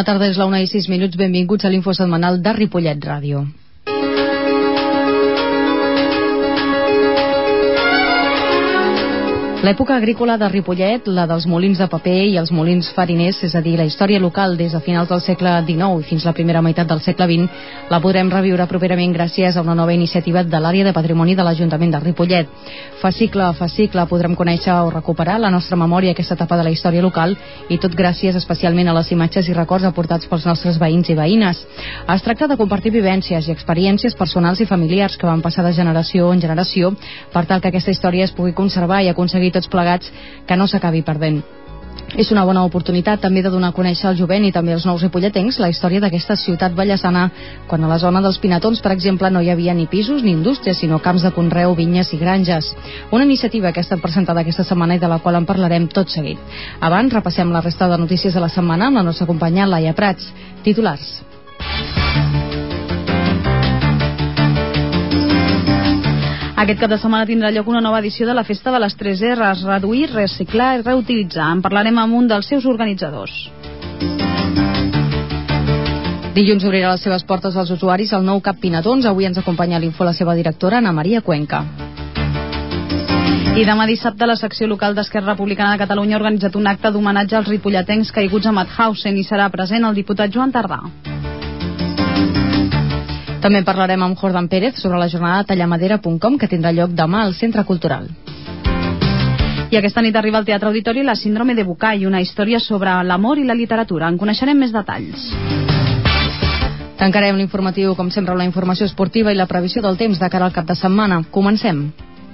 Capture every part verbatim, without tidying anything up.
Bona tarda, és la una i sis minuts. Benvinguts a l'info setmanal de Ripollet Ràdio. L'època agrícola de Ripollet, la dels molins de paper i els molins fariners, és a dir, la història local des de finals del segle dinou i fins la primera meitat del segle vint, la podrem reviure properament gràcies a una nova iniciativa de l'àrea de patrimoni de l'Ajuntament de Ripollet. Fascicle a fascicle podrem conèixer o recuperar la nostra memòria aquesta etapa de la història local, i tot gràcies especialment a les imatges i records aportats pels nostres veïns i veïnes. Es tracta de compartir vivències i experiències personals i familiars que van passar de generació en generació per tal que aquesta història es pugui conservar i aconseguir tots plegats que no s'acabi perdent. És una bona oportunitat també de donar a conèixer al jovent i també als nous ripolletens la història d'aquesta ciutat vallesana, quan a la zona dels Pinatons, per exemple, no hi havia ni pisos ni indústries, sinó camps de conreu, vinyes i granges. Una iniciativa que ha estat presentada aquesta setmana i de la qual en parlarem tot seguit. Abans, repassem la resta de notícies de la setmana amb la nostra companya Laia Prats. Titulars. Aquest cap de setmana tindrà lloc una nova edició de la Festa de les tres erres, reduir, reciclar i reutilitzar. En parlarem amb un dels seus organitzadors. Dilluns obrirà les seves portes als usuaris el nou Cap Pinatons. Avui ens acompanya a l'info la seva directora, Ana Maria Cuenca. I demà dissabte la secció local d'Esquerra Republicana de Catalunya ha organitzat un acte d'homenatge als ripolletens caiguts a Mauthausen i serà present el diputat Joan Tardà. També parlarem amb Jordan Pérez sobre la jornada tallamadera punt com que tindrà lloc demà al Centre Cultural. I aquesta nit arriba al Teatre Auditori La síndrome de Bucay, una història sobre l'amor i la literatura. En coneixerem més detalls. Tancarem l'informatiu, com sempre, amb la informació esportiva i la previsió del temps de cara al cap de setmana. Comencem.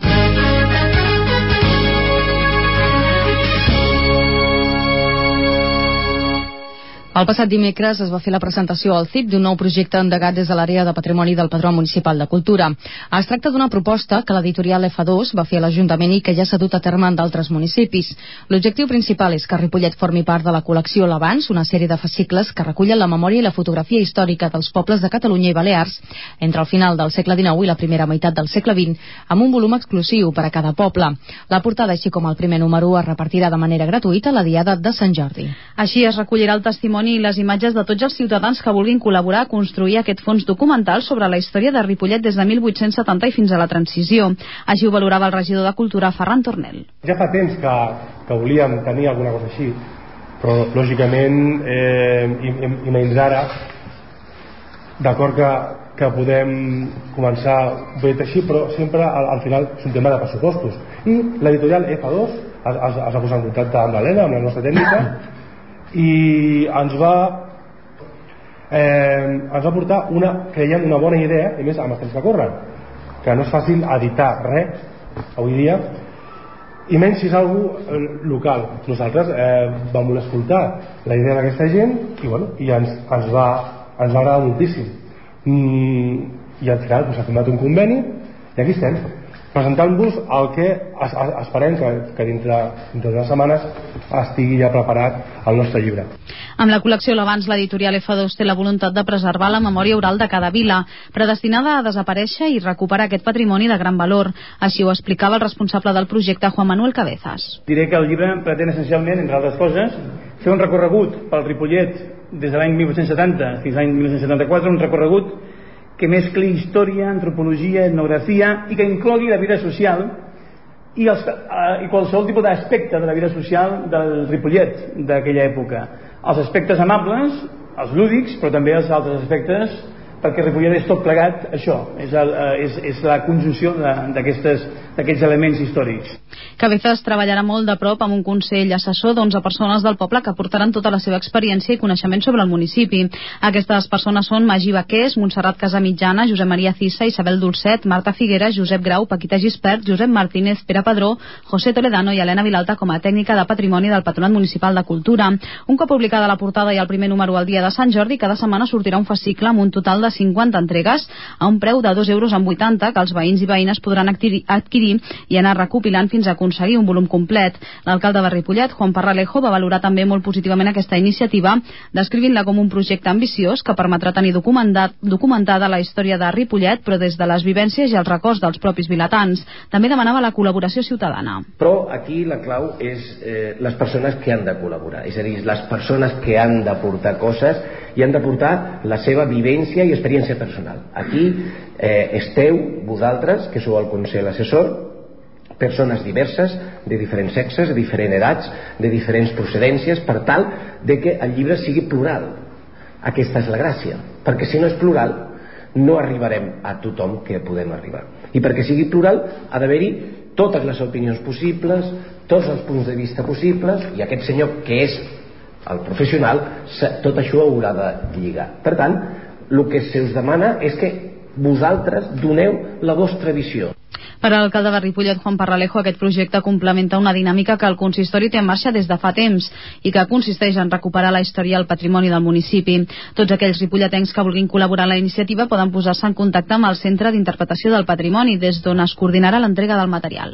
El passat dimecres es va fer la presentació al C I P d'un nou projecte endegat des de l'àrea de patrimoni del Padró Municipal de Cultura. Es tracta d'una proposta que l'editorial F dos va fer a l'Ajuntament i que ja s'ha dut a terme en d'altres municipis. L'objectiu principal és que Ripollet formi part de la col·lecció L'Abans, una sèrie de fascicles que recullen la memòria i la fotografia històrica dels pobles de Catalunya i Balears entre el final del segle dinou i la primera meitat del segle vint, amb un volum exclusiu per a cada poble. La portada, així com el primer número, es repartirà de manera gratuïta a la Diada de Sant Jordi. Així es recollirà el testimoni i les imatges de tots els ciutadans que vulguin col·laborar a construir aquest fons documental sobre la història de Ripollet des de mil vuit-cents setanta i fins a la transició. Així ho valorava el regidor de Cultura, Ferran Tornel. Ja fa temps que, que volíem tenir alguna cosa així, però lògicament eh, i, i, i menys ara, d'acord que, que podem començar bé així, però sempre al, al final és un tema de pressupostos. I l'editorial F dos es, es, es va posar en contacte amb l'Helena, amb la nostra tècnica, i ens va eh, ens va portar una, creiem, una bona idea, i més amb els temps que corren, que no és fàcil editar res avui dia, i menys si és algú local. Nosaltres eh, vam voler escoltar la idea d'aquesta gent i, bueno, i ens, ens, va, ens va agradar moltíssim, mm, i al final s'ha firmat un conveni i aquí estem presentant-vos el que es, es, esperem que, que dintre, dintre de les setmanes estigui ja preparat el nostre llibre. Amb la col·lecció L'Abans, l'editorial F dos té la voluntat de preservar la memòria oral de cada vila, predestinada a desaparèixer i recuperar aquest patrimoni de gran valor. Així ho explicava el responsable del projecte, Juan Manuel Cabezas. Diré que el llibre pretén essencialment, entre altres coses, fer un recorregut pel Ripollet des de l'any mil vuit-cents setanta fins a l'any mil nou-cents setanta-quatre, un recorregut que mescli història, antropologia, etnografia i que inclogui la vida social i, els, eh, i qualsevol tipus d'aspecte de la vida social del Ripollet d'aquella època. Els aspectes amables, els lúdics, però també els altres aspectes, perquè Ripollet és tot plegat això, és, el, és, és la conjunció d'aquests elements històrics. Cabezas treballarà molt de prop amb un consell assessor d'onze persones del poble que aportaran tota la seva experiència i coneixement sobre el municipi. Aquestes persones són Magí Baqués, Montserrat Casamitjana, Josep Maria Cissa, Isabel Dolcet, Marta Figuera, Josep Grau, Paquita Gispert, Josep Martínez, Pere Padró, José Toledano i Helena Vilalta com a tècnica de patrimoni del Patronat Municipal de Cultura. Un cop publicada la portada i el primer número al dia de Sant Jordi, cada setmana sortirà un fascicle amb un total de de cinquanta entregues a un preu de dos euros amb vuitanta que els veïns i veïnes podran adquirir i anar recopilant fins a aconseguir un volum complet. L'alcalde de Ripollet, Juan Parralejo, va valorar també molt positivament aquesta iniciativa, descrivint-la com un projecte ambiciós que permetrà tenir documentat, documentada la història de Ripollet, però des de les vivències i els records dels propis vilatans. També demanava la col·laboració ciutadana. Però aquí la clau és eh, les persones que han de col·laborar, és a dir, les persones que han de portar coses i han de portar la seva vivència i experiència personal. Aquí eh, esteu vosaltres, que sou el Consell Assessor, persones diverses, de diferents sexes, de diferents edats, de diferents procedències, per tal de que el llibre sigui plural. Aquesta és la gràcia, perquè si no és plural no arribarem a tothom que podem arribar. I perquè sigui plural ha d'haver-hi totes les opinions possibles, tots els punts de vista possibles, i aquest senyor que és el professional, tot això ho haurà de lligar. Per tant, el que se us demana és que vosaltres doneu la vostra visió. Per a l'alcalde de Ripollet, Juan Parralejo, aquest projecte complementa una dinàmica que el consistori té en marxa des de fa temps i que consisteix en recuperar la història i el patrimoni del municipi. Tots aquells ripolletens que vulguin col·laborar en la iniciativa poden posar-se en contacte amb el Centre d'Interpretació del Patrimoni, des d'on es coordinarà l'entrega del material.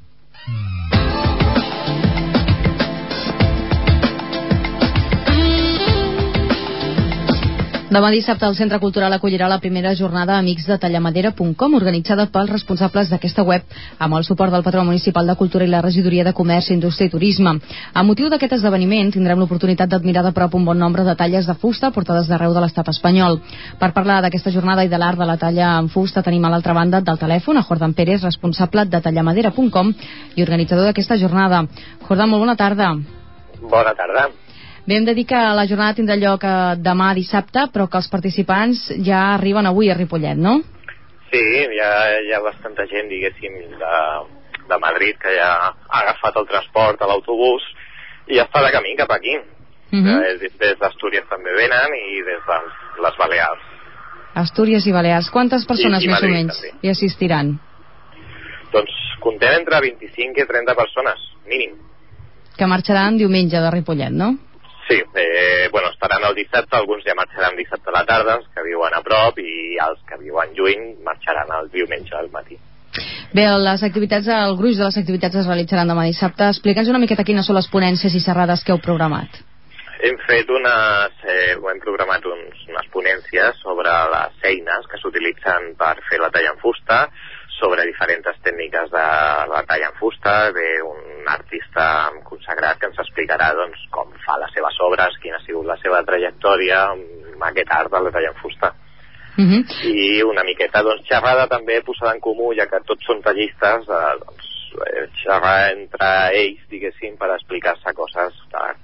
Demà dissabte el Centre Cultural acollirà la primera jornada Amics de Tallamadera punt com, organitzada pels responsables d'aquesta web, amb el suport del Patró Municipal de Cultura i la Regidoria de Comerç, Indústria i Turisme. A motiu d'aquest esdeveniment tindrem l'oportunitat d'admirar de prop un bon nombre de talles de fusta portades d'arreu de l'estat espanyol. Per parlar d'aquesta jornada i de l'art de la talla en fusta tenim a l'altra banda del telèfon a Jordan Pérez, responsable de Tallamadera punt com i organitzador d'aquesta jornada. Jordan, molt bona tarda. Bona tarda. Bé, hem de dir que la jornada tindrà lloc demà dissabte, però que els participants ja arriben avui a Ripollet, no? Sí, hi ha, hi ha bastanta gent, diguéssim, de, de Madrid que ja ha agafat el transport a l'autobús i ja està de camí cap aquí. Uh -huh. Des, des d'Astúries també venen i des de les Balears. Astúries i Balears. Quantes persones I, i més Madrid, o menys també hi assistiran? Doncs contem entre vint-i-cinc i trenta persones, mínim. Que marxaran diumenge de Ripollet, no? Sí, eh, bueno, estaran el dissabte, alguns ja marxaran dissabte a la tarda, els que viuen a prop, i els que viuen lluny marxaran el diumenge al matí. Bé, les activitats, el gruix de les activitats es realitzaran demà dissabte. Explica'ns una miqueta quines són les ponències i xerrades que heu programat. Hem fet unes, eh, hem programat uns, unes ponències sobre les eines que s'utilitzen per fer la talla en fusta, sobre diferents tècniques de la talla en fusta, ve un artista consagrat que ens explicarà doncs, com fa les seves obres, quina ha sigut la seva trajectòria amb aquest art de la talla en fusta. Uh -huh. I una miqueta doncs, xerrada també posada en comú, ja que tots són tallistes, eh, doncs, eh, xerrar entre ells, diguéssim, per explicar-se coses,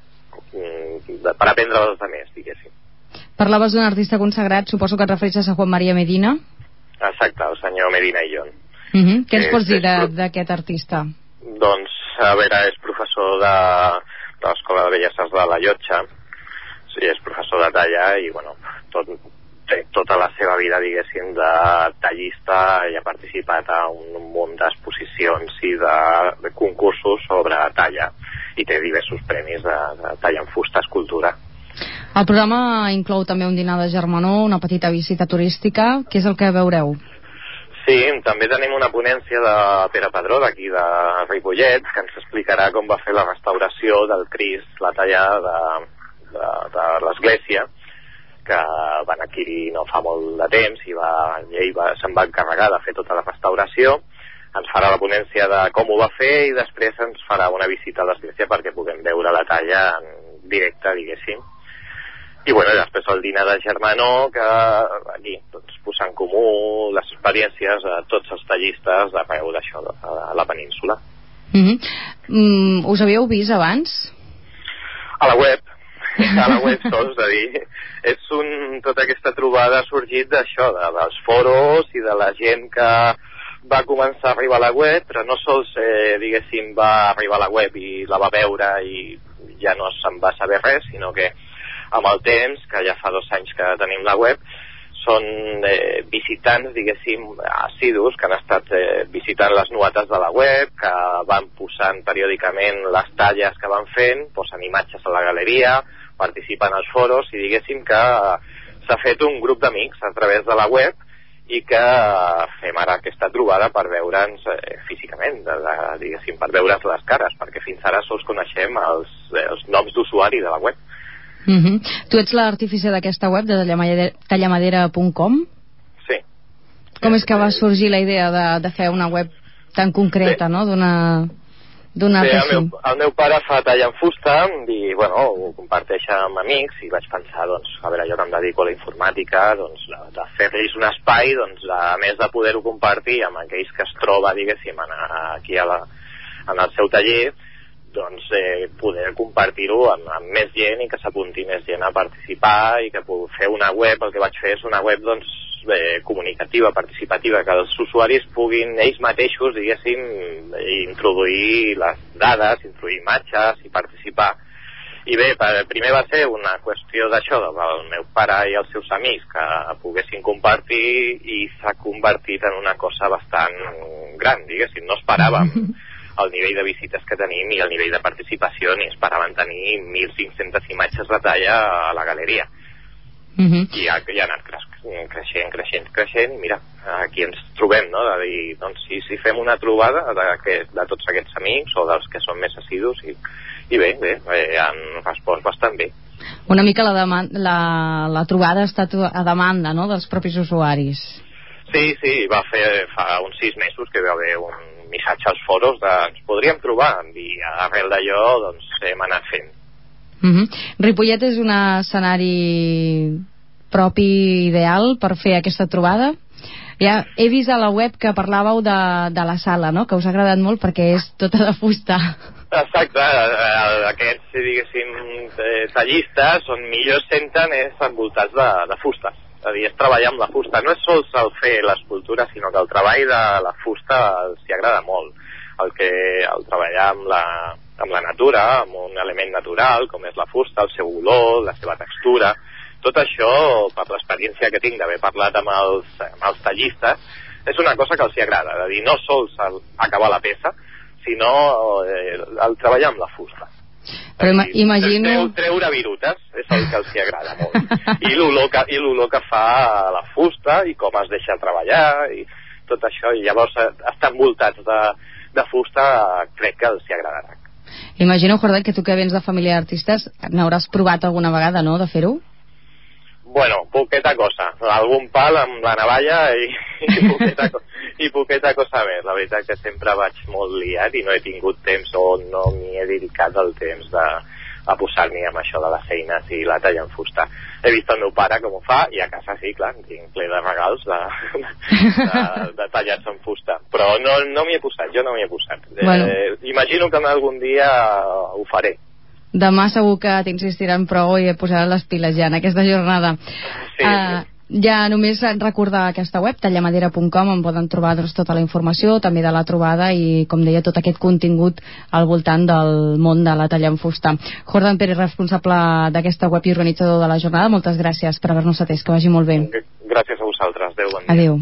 de, per aprendre dels altres, diguéssim. Parlaves d'un artista consagrat, suposo que et refereixes a Juan María Medina? Exacte, el senyor Medina i Jon. Uh -huh. Què ens pots dir d'aquest artista? Doncs, a veure, és professor de, de l'Escola de Belles Arts de la Llotja, sí, és professor de talla i, bueno, tot, té tota la seva vida, diguéssim, de tallista i ha participat a un munt d'exposicions i de, de concursos sobre talla i té diversos premis de, de talla en fusta, escultura. El programa inclou també un dinar de germanor, una petita visita turística. Què és el que veureu? Sí, també tenim una ponència de Pere Padró, d'aquí de Ripollet, que ens explicarà com va fer la restauració del Crist, la talla de, de, de l'església, que van adquirir no fa molt de temps i, va, i ell va, se'n va encarregar de fer tota la restauració. Ens farà la ponència de com ho va fer i després ens farà una visita a l'església perquè puguem veure la talla en directe, diguéssim. I bueno, després el dinar de germanor, que aquí doncs, posar en comú les experiències a tots els tallistes d'arreu d'això, a la península. Mm-hmm. mm, us havíeu vist abans? A la web, a la web sols, a dir, és un, tota aquesta trobada ha sorgit d'això, de, dels foros i de la gent que va començar a arribar a la web, però no sols, eh, diguéssim, va arribar a la web i la va veure i ja no se'n va saber res, sinó que amb el temps, que ja fa dos anys que tenim la web, són eh, visitants, diguéssim, assidus, que han estat eh, visitant les novetats de la web, que van posant periòdicament les talles que van fent, posen imatges a la galeria, participen als foros i diguéssim que s'ha fet un grup d'amics a través de la web i que fem ara aquesta trobada per veure'ns eh, físicament, de, de, diguéssim, per veure'ns les cares, perquè fins ara sols coneixem els, els noms d'usuari de la web. Mm-hmm. Tu ets l'artífice d'aquesta web, de tallamadera punt com? Sí. Com és que va sorgir la idea de, de fer una web tan concreta, sí. no?, d'una... d'una sí, el meu, el meu pare fa talla en fusta i, bueno, ho comparteix amb amics i vaig pensar, doncs, a veure, jo que em dedico a la informàtica, doncs, de, de fer-los un espai, doncs, a més de poder-ho compartir amb aquells que es troba, diguéssim, en, aquí a la, en el seu taller, doncs, eh, poder compartir-ho amb, amb més gent i que s'apunti més gent a participar i que puc fer una web, el que vaig fer és una web, doncs, eh, comunicativa, participativa, que els usuaris puguin ells mateixos, diguéssim, introduir les dades, introduir imatges i participar. I bé, primer va ser una qüestió d'això, del meu pare i els seus amics, que poguessin compartir, i s'ha convertit en una cosa bastant gran, diguéssim. No esperàvem el nivell de visites que tenim i el nivell de participació, ni esperaven tenir mil cinc-centes imatges de talla a la galeria. Mm-hmm. I ha, ja ha anat creixent, creixent, creixent, i mira, aquí ens trobem, no?, de dir, doncs, si, si fem una trobada de, que, de tots aquests amics o dels que són més assidus, i, i bé, bé, eh, han respost bastant bé. Una mica la, deman- la, la trobada ha estat a demanda, no?, dels propis usuaris. Sí, sí, va fer fa uns sis mesos que va haver un missatge als foros de ens podríem trobar, i arrel d'allò, doncs, hem anat fent. Mm-hmm. Ripollet és un escenari propi ideal per fer aquesta trobada? Ja he vist a la web que parlàveu de, de la sala, no?, que us ha agradat molt perquè és tota de fusta. Exacte, aquests, diguéssim, tallistes on millor es senten és envoltats de, de fustes. És a dir, és treballar amb la fusta. No és sols el fer l'escultura, sinó que el treball de la fusta els hi agrada molt. El, que, el treballar amb la, amb la natura, amb un element natural, com és la fusta, el seu olor, la seva textura. Tot això, per l'experiència que tinc d'haver parlat amb els, amb els tallistes, és una cosa que els hi agrada. És a dir, no sols el, acabar la peça, sinó eh, el treballar amb la fusta. Però ima imagino... Treu, treure virutes és el que els hi agrada molt. I l'olor que, i l'olor que fa la fusta i com es deixa treballar i tot això. I llavors estar envoltats de, de fusta crec que els hi agradarà. Imagino, Jordan, que tu que vens de família d'artistes n'hauràs provat alguna vegada, no?, de fer-ho? Bueno, poqueta cosa. Algun pal amb la navalla i, i, poqueta, i poqueta cosa més. La veritat que sempre vaig molt liat i no he tingut temps o no m'hi he dedicat el temps de, a posar-m'hi amb això de les eines i la talla en fusta. He vist el meu pare com ho fa i a casa sí, clar, tinc ple de regals de, de, de tallats en fusta. Però no, no m'hi he posat, jo no m'hi he posat. Bueno. Eh, imagino que algun dia ho faré. Demà segur que t'insistiran prou i et posaran les piles ja en aquesta jornada. Sí, uh, ja només recordar aquesta web, tallamadera punt com, on poden trobar doncs, tota la informació, també de la trobada i, com deia, tot aquest contingut al voltant del món de la talla en fusta. Jordan Pérez, responsable d'aquesta web i organitzador de la jornada, moltes gràcies per haver-nos atès, que vagi molt bé. Gràcies a vosaltres, adéu, bon dia. Adéu.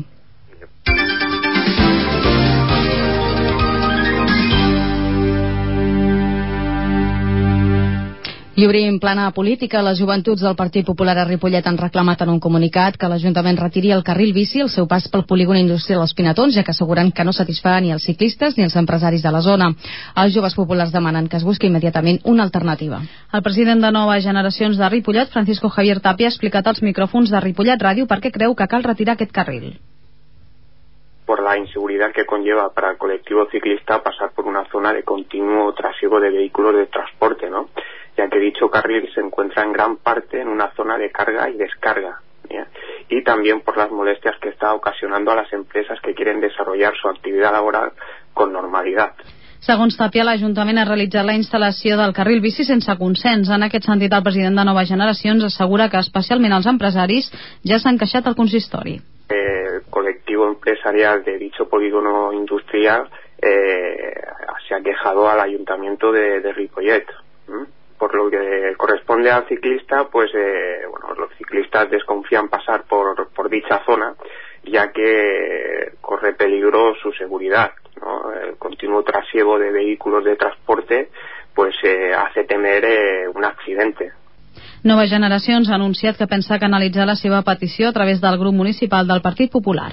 I obrim plana política. Les joventuts del Partit Popular a Ripollet han reclamat en un comunicat que l'Ajuntament retiri el carril bici al seu pas pel polígon industrial dels Pinatons, ja que asseguren que no satisfà ni els ciclistes ni els empresaris de la zona. Els joves populars demanen que es busqui immediatament una alternativa. El president de Noves Generacions de Ripollet, Francisco Javier Tapia, ha explicat als micròfons de Ripollet Ràdio per què creu que cal retirar aquest carril. Por la inseguridad que conlleva para el colectivo ciclista pasar por una zona de continuo trasiego de vehículos de transporte, ¿no? Ya que dicho carril se encuentra en gran parte en una zona de carga y descarga, ¿ya? Y también por las molestias que está ocasionando a las empresas que quieren desarrollar su actividad laboral con normalidad. Segons Tapia, l'Ajuntament ha realitzat la instal·lació del carril bici sense consens. En aquest sentit, el president de Noves Generacions assegura que especialment els empresaris ja s'han queixat al consistori. El colectivo empresarial de dicho polígono industrial eh, se ha quejado al Ayuntamiento de, de Ripollet. ¿Mm? Por lo que corresponde al ciclista, pues eh, bueno, los ciclistas desconfían pasar por, por dicha zona, ya que corre peligro su seguridad, ¿no? El continuo trasiego de vehículos de transporte pues eh, hace temer eh, un accidente. Noves Generacions ha anunciat que pensa canalitzar la seva petició a través del grup municipal del Partit Popular.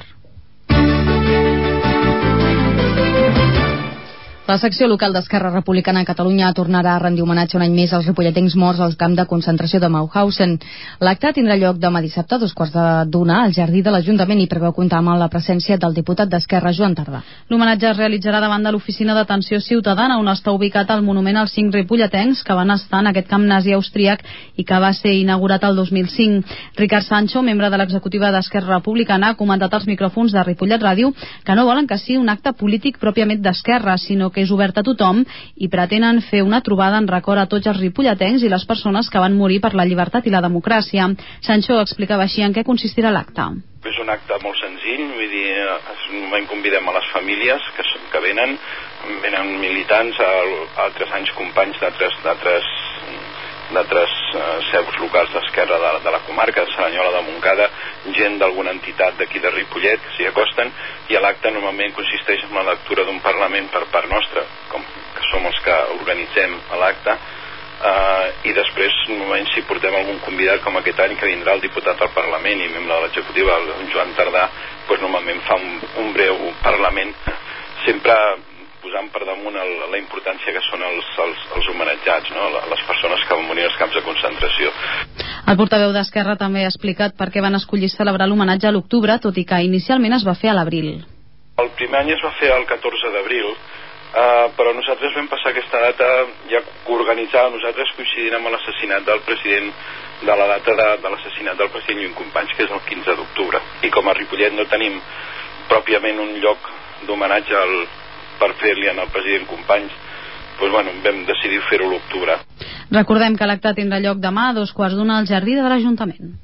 La secció local d'Esquerra Republicana a Catalunya tornarà a rendir homenatge un any més als ripolletens morts al camp de concentració de Mauthausen. L'acte tindrà lloc demà dissabte a dos quarts d'una al jardí de l'Ajuntament i preveu comptar amb la presència del diputat d'Esquerra, Joan Tardà. L'homenatge es realitzarà davant de l'Oficina d'Atenció Ciutadana, on està ubicat el monument als cinc ripolletens que van estar en aquest camp nazi austríac i que va ser inaugurat el dos mil cinc. Ricard Sancho, membre de l'executiva d'Esquerra Republicana, ha comentat als micròfons de Ripollet Ràdio que no volen que sigui un acte polític pròpiament d'Esquerra, sinó que és obert a tothom i pretenen fer una trobada en record a tots els ripolletens i les persones que van morir per la llibertat i la democràcia. Sancho explicava així en què consistirà l'acte. És un acte molt senzill, vull dir, en convidem a les famílies que, que venen, venen militants, altres anys companys d'altres d'altres d'altres uh, seus locals d'Esquerra de, de la comarca, de Cerdanyola, de Montcada, gent d'alguna entitat d'aquí de Ripollet que s'hi acosten, i l'acte normalment consisteix en la lectura d'un parlament per part nostra, com que som els que organitzem l'acte, uh, i després normalment si portem algun convidat com aquest any que vindrà el diputat al Parlament i membre de l'executiva, el Joan Tardà, doncs normalment fa un, un breu parlament, sempre posant per damunt el, la importància que són els, els, els homenatjats, no? Les persones que van morir als camps de concentració. El portaveu d'Esquerra també ha explicat per què van escollir celebrar l'homenatge a l'octubre, tot i que inicialment es va fer a l'abril. El primer any es va fer el catorze d'abril, uh, però nosaltres vam passar aquesta data ja organitzada, nosaltres coincidint amb l'assassinat del president, de la data de, de l'assassinat del president Lluís Companys, que és el quinze d'octubre. I com a Ripollet no tenim pròpiament un lloc d'homenatge al per fer-li al president Companys, doncs, bueno, vam decidir fer-ho a l'octubre. Recordem que l'acte tindrà lloc demà a dos quarts d'una al jardí de l'Ajuntament.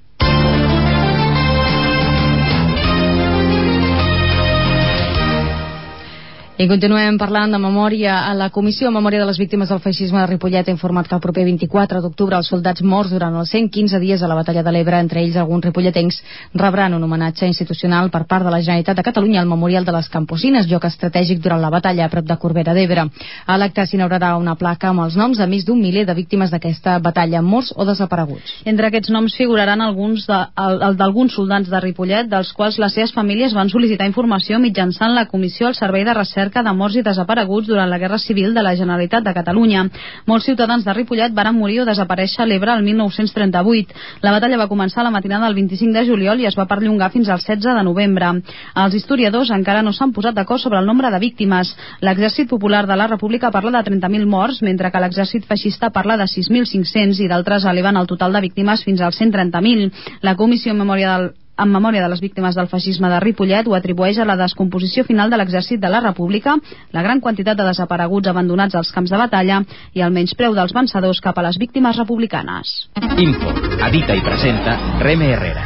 I continuem parlant de memòria. A la Comissió en Memòria de les Víctimes del Feixisme de Ripollet ha informat que el proper vint-i-quatre d'octubre els soldats morts durant els cent quinze dies a la Batalla de l'Ebre, entre ells alguns ripolletens, rebran un homenatge institucional per part de la Generalitat de Catalunya al Memorial de les Camposines, lloc estratègic durant la batalla a prop de Corbera d'Ebre. A l'acte s'inaugurarà una placa amb els noms de més d'un miler de víctimes d'aquesta batalla, morts o desapareguts. Entre aquests noms figuraran alguns d'alguns soldats de Ripollet, dels quals les seves famílies van sol·licitar informació mitjançant la Comissió al Servei de Recerca de Morts i Desapareguts durant la Guerra Civil de la Generalitat de Catalunya. Molts ciutadans de Ripollet varen morir o desaparèixer a l'Ebre el mil nou-cents trenta-vuit. La batalla va començar a la matinada del vint-i-cinc de juliol i es va perllongar fins al setze de novembre. Els historiadors encara no s'han posat d'acord sobre el nombre de víctimes. L'Exèrcit Popular de la República parla de trenta mil morts, mentre que l'Exèrcit Feixista parla de sis mil cinc-cents i d'altres eleven el total de víctimes fins als cent trenta mil. La Comissió en Memòria del en memòria de les víctimes del feixisme de Ripollet ho atribueix a la descomposició final de l'exèrcit de la República, la gran quantitat de desapareguts abandonats als camps de batalla i el menyspreu dels vencedors cap a les víctimes republicanes. Info, edita i presenta Reme Herrera.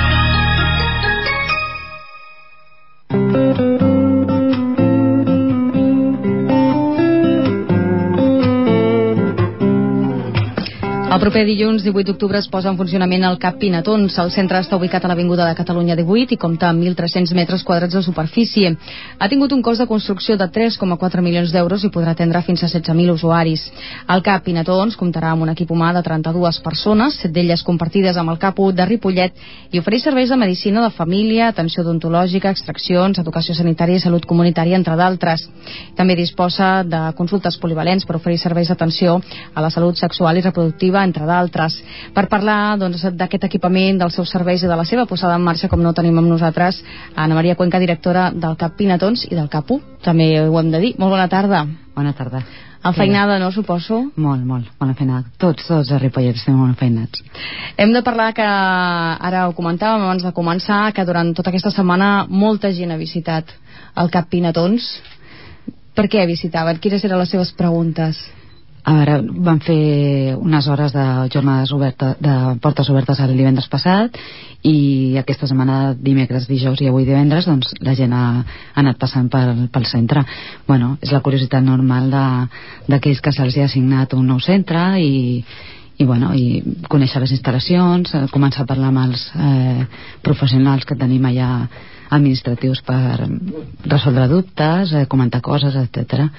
El proper dilluns divuit d'octubre es posa en funcionament el Cap Pinatons. El centre està ubicat a l'Avinguda de Catalunya divuit i compta amb mil tres-cents metres quadrats de superfície. Ha tingut un cost de construcció de tres coma quatre milions d'euros i podrà atendre fins a setze mil usuaris. El Cap Pinatons comptarà amb un equip humà de trenta-dues persones, set d'elles compartides amb el Cap u de Ripollet, i ofereix serveis de medicina de família, atenció odontològica, extraccions, educació sanitària i salut comunitària, entre d'altres. També disposa de consultes polivalents per oferir serveis d'atenció a la salut sexual i reproductiva, entre d'altres. Per parlar doncs, d'aquest equipament, dels seus serveis i de la seva posada en marxa, com no tenim amb nosaltres Ana Maria Cuenca, directora del Cap Pinatons i del Cap u, també ho hem de dir. Molt bona tarda. Bona tarda. Enfeinada, no, suposo? Molt, molt, molt enfeinada. Tots, tots a Ripollet estem molt enfeinats. Hem de parlar que, ara ho comentàvem abans de començar, que durant tota aquesta setmana molta gent ha visitat el Cap Pinatons. Per què visitaven? Quines eren les seves preguntes? A veure, vam fer unes hores de jornades obertes, de portes obertes el divendres passat, i aquesta setmana, dimecres, dijous i avui divendres, doncs la gent ha, ha anat passant pel, pel centre. Bueno, és la curiositat normal d'aquells que se'ls ha assignat un nou centre i, i, bueno, i conèixer les instal·lacions, començar a parlar amb els eh, professionals que tenim allà administratius per resoldre dubtes, eh, comentar coses, etcètera.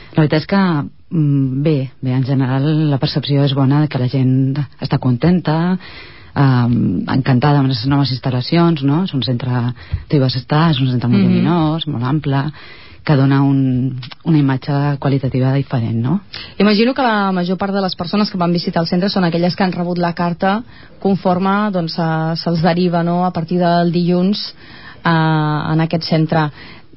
La veritat és que bé, bé, en general la percepció és bona, que la gent està contenta, eh, encantada amb les noves instal·lacions, no? És un centre de diversitat, és un centre molt Mhm. lluminós, molt ample, que dona un, una imatge qualitativa diferent, no? Imagino que la major part de les persones que van visitar el centre són aquelles que han rebut la carta conforme doncs, eh, se'ls deriva, no?, a partir del dilluns eh, en aquest centre.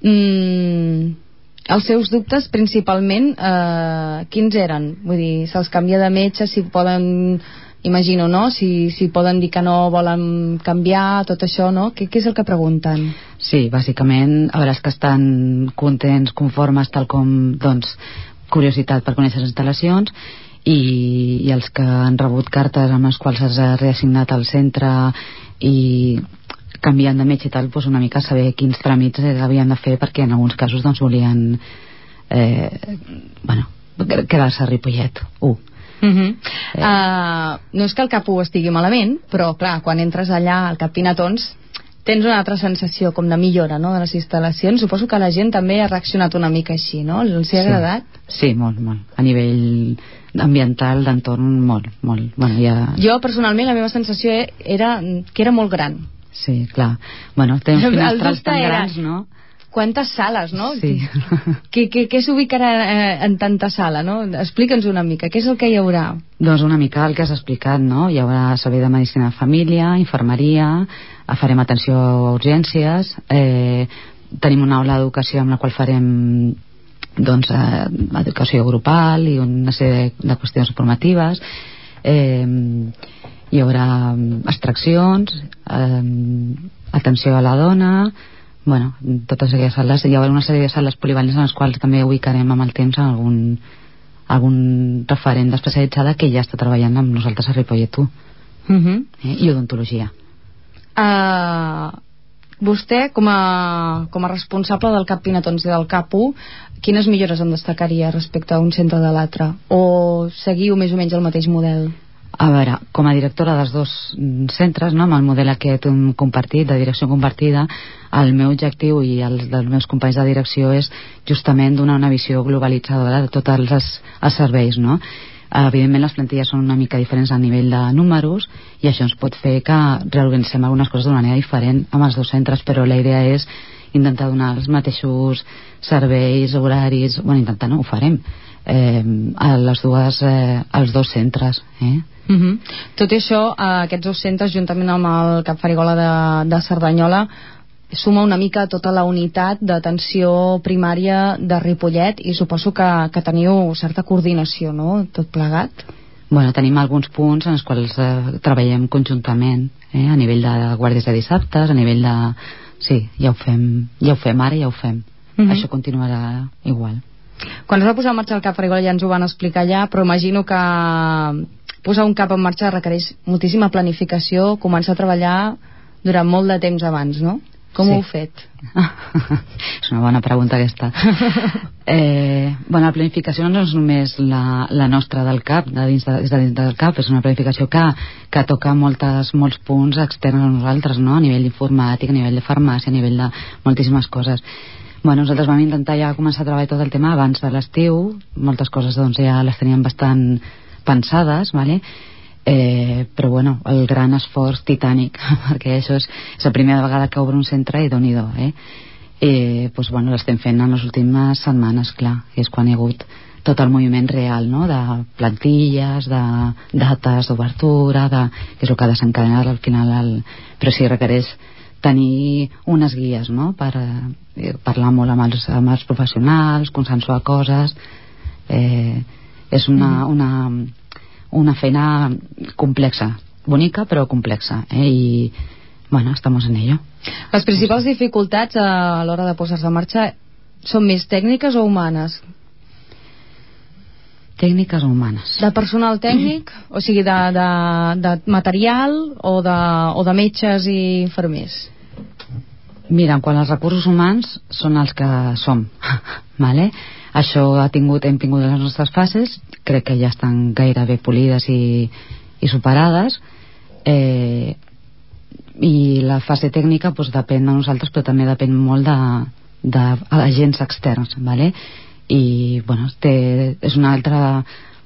Mm, els seus dubtes principalment eh, quins eren? Vull dir, se'ls canvia de metge, si poden, imagino, no?, si, si poden dir que no volen canviar, tot això, no? Què, què és el que pregunten? Sí, bàsicament, a veure, és que estan contents, conformes, tal com, doncs, curiositat per conèixer les instal·lacions, i, i els que han rebut cartes amb les quals s'ha reassignat al centre i canviant de metge i tal, doncs una mica saber quins tràmits havien de fer, perquè en alguns casos doncs volien eh, bueno, quedar-se a Ripollet. Uh. Uh-huh. Eh. Uh, no és que el Cap u estigui malament, però clar, quan entres allà al Cap Pinatons tens una altra sensació com de millora, no?, de les instal·lacions. Suposo que la gent també ha reaccionat una mica així, no? Els ha agradat? Sí, sí, molt, molt. A nivell ambiental, d'entorn, molt, molt. Bueno, ja... Jo personalment la meva sensació era que era molt gran. Sí, clar. Bueno, té uns finestrals tan era... grans, no? Quantes sales, no? Sí. Què, què, què s'ubicarà eh, en tanta sala, no? Explica'ns una mica, què és el que hi haurà? Doncs una mica el que has explicat, no? Hi haurà servei de medicina de família, infermeria, farem atenció a urgències, eh, tenim una aula d'educació amb la qual farem doncs eh, educació grupal i una sèrie de qüestions formatives, eh, hi haurà extraccions, eh, atenció a la dona, bueno, totes aquelles sales. Hi haurà una sèrie de sales polivalents en les quals també ubicarem amb el temps algun, algun referent d'especialitzada que ja està treballant amb nosaltres a Ripollet u. Uh-huh. eh, i odontologia. Uh, vostè com a, com a responsable del Cap Pinatons i del Cap u, quines millores em destacaria respecte a un centre de l'altre, o seguiu més o menys el mateix model? A veure, com a directora dels dos centres, no, amb el model aquest compartit, de direcció compartida, el meu objectiu i el dels meus companys de direcció és justament donar una visió globalitzadora de tots els, els serveis, no? Evidentment les plantilles són una mica diferents a nivell de números i això ens pot fer que reorganitzem algunes coses d'una manera diferent amb els dos centres, però la idea és intentar donar els mateixos serveis, horaris, bueno, intentar no, ho farem eh, a les dues, eh, als dos centres, eh? Uh-huh. Tot i això, aquests dos centres juntament amb el Cap Farigola de, de Cerdanyola suma una mica tota la unitat d'atenció primària de Ripollet, i suposo que, que teniu certa coordinació, no?, tot plegat. Bueno, tenim alguns punts en els quals eh, treballem conjuntament, eh, a nivell de guàrdies de dissabtes, a nivell de... Sí, ja ho fem, ja ho fem ara, ja ho fem. Uh-huh. Això continuarà igual. Quan es va posar en marxa el Cap Farigola ja ens ho van explicar allà, però imagino que posar un cap en marxa requereix moltíssima planificació, començar a treballar durant molt de temps abans, no? Com sí. ho heu fet? És una bona pregunta aquesta. eh, bueno, la planificació no és només la, la nostra del CAP, de dins, de, de dins del CAP, és una planificació que, que toca moltes, molts punts externs a nosaltres, no? A nivell informàtic, a nivell de farmàcia, a nivell de moltíssimes coses. Bueno, nosaltres vam intentar ja començar a treballar tot el tema abans de l'estiu, moltes coses doncs ja les teníem bastant pensades, vale? Eh, però bueno, el gran esforç titànic perquè això és, és la primera vegada que obre un centre i Déu-n'hi-do, eh? Eh, doncs, bueno, l'estem fent en les últimes setmanes, clar, és quan hi ha hagut tot el moviment real, no?, de plantilles, de dates d'obertura, de... que és el que ha desencadenat al final el... però sí requereix tenir unes guies, no?, per eh, parlar molt amb els, amb els professionals, consensuar coses, eh, és una, una una feina complexa, bonica però complexa, eh? I bueno, estamos en ello. Les principals dificultats a l'hora de posar-se en marxa són més tècniques o humanes? Tècniques o humanes. De personal tècnic? O sigui, de, de, de material o de, o de metges i infermers? Mira, quan els recursos humans són els que som, vale? Això ha tingut, hem tingut les nostres fases, crec que ja estan gairebé polides i, i superades, eh, i la fase tècnica doncs, depèn de nosaltres, però també depèn molt de, de agents externs, vale? i bueno, té, és una altra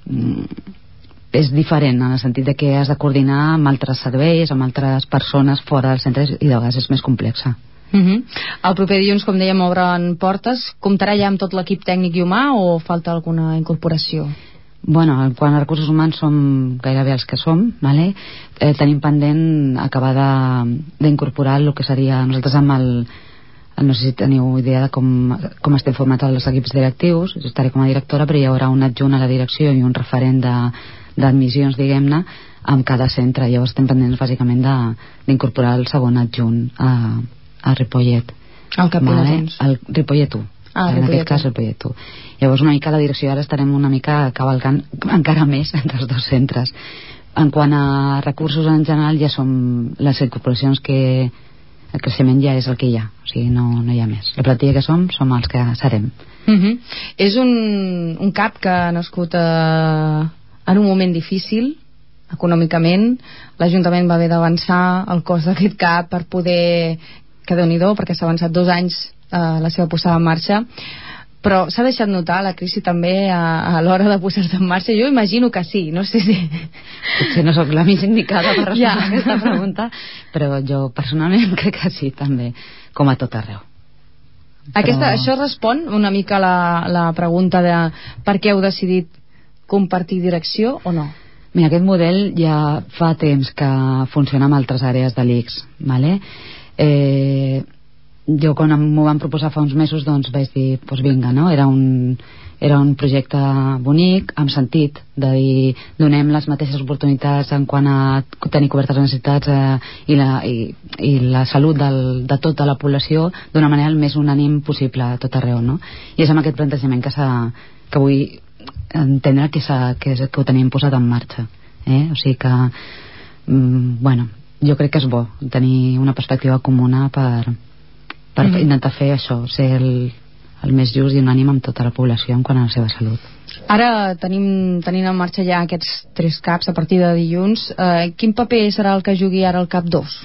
és diferent en el sentit de que has de coordinar amb altres serveis, amb altres persones fora del centre, i de vegades és més complexa. Uh-huh. El proper dilluns, com dèiem, obren portes. Comptarà ja amb tot l'equip tècnic i humà o falta alguna incorporació? Bueno, quan a recursos humans som gairebé els que som, vale? eh, tenim pendent acabar d'incorporar el que seria nosaltres amb el, no sé si teniu idea de com, com estem formats els equips directius. Jo estaré com a directora, però hi haurà un adjunt a la direcció i un referent de d'admissions, diguem-ne, amb cada centre. Llavors estem pendents bàsicament d'incorporar el segon adjunt a, a Ripollet. El cap vale? Tens? El Ripollet u. Ah, en aquest cas Ripollet u. Llavors una mica la direcció ara estarem una mica cavalcant encara més entre els dos centres. En quant a recursos en general, ja som les incorporacions que el creixement ja és el que hi ha, o sigui, no, no hi ha més. La plantilla que som, som els que serem. Uh-huh. És un, un cap que ha nascut a, en un moment difícil econòmicament. L'Ajuntament va haver d'avançar el cost d'aquest cap per poder, que Déu-n'hi-do, perquè s'ha avançat dos anys eh, la seva posada en marxa, però s'ha deixat notar la crisi també a, a l'hora de posar-se en marxa? Jo imagino que sí, no sé si... Potser no sóc la més indicada per respondre ja. aquesta pregunta, però jo personalment crec que sí, també, com a tot arreu. Aquesta, però... Això respon una mica a la, la pregunta de per què heu decidit compartir direcció o no? Mira, aquest model ja fa temps que funciona amb altres àrees de l'I C S, vale? Eh, jo quan m'ho van proposar fa uns mesos, doncs vaig dir, doncs vinga, no? Era un, era un projecte bonic, amb sentit, de dir, donem les mateixes oportunitats en quant a tenir cobertes les necessitats eh, i, la, i, i la salut del, de tota la població d'una manera el més unànim possible a tot arreu, no? I és amb aquest plantejament que, que vull entendre que, que, que ho tenim posat en marxa, eh? O sigui que mm, bueno, jo crec que és bo tenir una perspectiva comuna per, per mm-hmm. intentar fer això, ser el, el més just i unànim amb tota la població en quant a la seva salut. Ara tenim, tenim en marxa ja aquests tres caps a partir de dilluns. Eh, quin paper serà el que jugui ara el cap dos?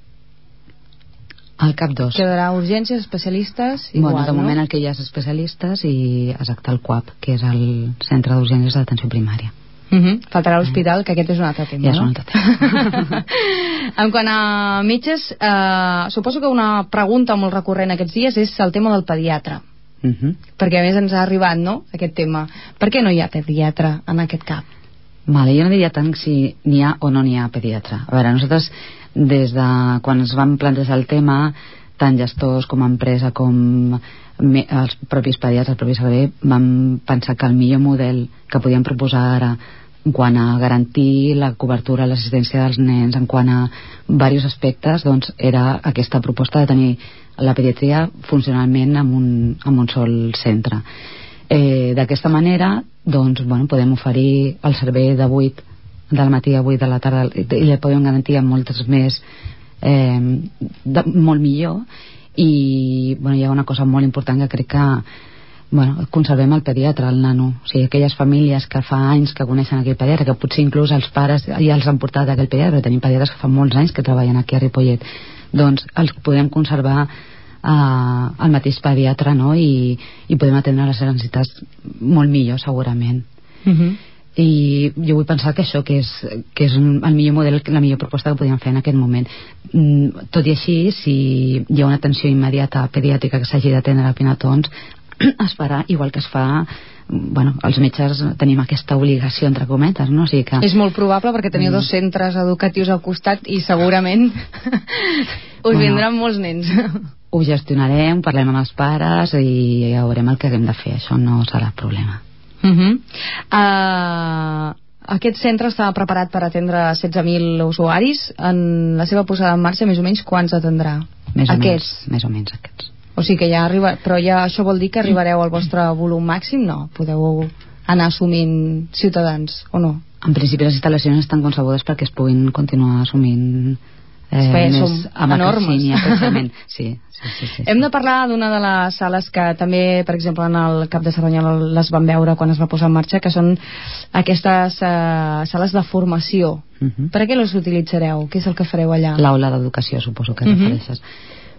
El cap dos quedarà urgències, especialistes, igual, bueno, de no? moment el que hi ha és especialistes i exacte el C U A P, que és el Centre d'Urgències d'Atenció Primària. Uh-huh. Faltarà l'hospital, que aquest és un altre tema, ja no? és un altre tema. En quant a metges, eh, suposo que una pregunta molt recurrent aquests dies és el tema del pediatre. Uh-huh. Perquè a més ens ha arribat, no?, aquest tema. Per què no hi ha pediatre en aquest cap? Vale, jo no diria tant si n'hi ha o no n'hi ha pediatre. A veure, nosaltres des de quan ens vam plantejar el tema, tant gestors com empresa com me, els propis pediatres, el propi servei, vam pensar que el millor model que podíem proposar ara en quant a garantir la cobertura, l'assistència dels nens, en quant a diversos aspectes, doncs era aquesta proposta de tenir la pediatria funcionalment en un, en un sol centre. Eh, d'aquesta manera doncs, bueno, podem oferir el servei de vuit del matí a vuit de la tarda i li podem garantir moltes més eh, de, molt millor. I bueno, hi ha una cosa molt important que crec que bueno, conservem el pediatre, el nano, o sigui, aquelles famílies que fa anys que coneixen aquell pediatre, que potser inclús els pares ja els han portat aquell pediatre, tenim pediatres que fa molts anys que treballen aquí a Ripollet, doncs els podem conservar Uh, el mateix pediatre, no? I, i podem atendre les necessitats molt millor segurament. Uh-huh. I jo vull pensar que això que és, que és un, el millor model, la millor proposta que podríem fer en aquest moment. Mm, tot i així, si hi ha una atenció immediata pediàtrica que s'hagi d'atendre a Pinatons, es farà igual que es fa. Bueno, els metges tenim aquesta obligació entre cometes, no? O sigui que... És molt probable perquè teniu mm. dos centres educatius al costat i segurament us bueno, vindran molts nens. Ho gestionarem, parlem amb els pares i ja veurem el que haguem de fer. Això no serà problema. Uh-huh. uh, Aquest centre està preparat per atendre setze mil usuaris. En la seva posada en marxa, més o menys, quants atendrà? Més o aquests? menys, més o menys aquests. O sigui que ja arriba... Però ja això vol dir que arribareu al vostre volum màxim? No? Podeu anar assumint ciutadans, o no? En principi les instal·lacions estan concebudes perquè es puguin continuar assumint eh, més amb enormes. Sí, sí, sí, sí, hem sí. de parlar d'una de les sales que també, per exemple, en el Cap de Cerdanyola les vam veure quan es va posar en marxa, que són aquestes eh, sales de formació. Uh-huh. Per a què les utilitzareu? Què és el que fareu allà? L'aula d'educació, suposo que uh-huh. refereixes.